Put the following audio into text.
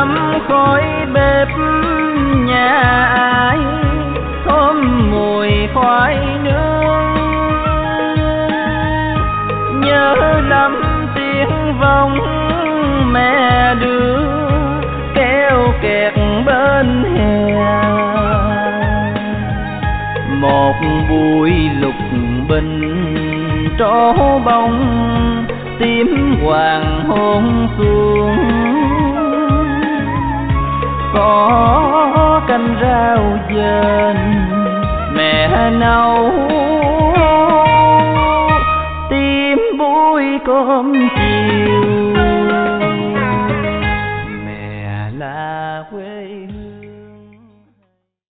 lắm khói bếp nhà ai, thơm mùi khoai nướng. Nhớ lắm tiếng vọng mẹ đưa kéo kẹt bên hè. Một buổi lục bình trổ bông tím hoàng hôn xuống. Có canh rau dền mẹ nấu, tím búi cơm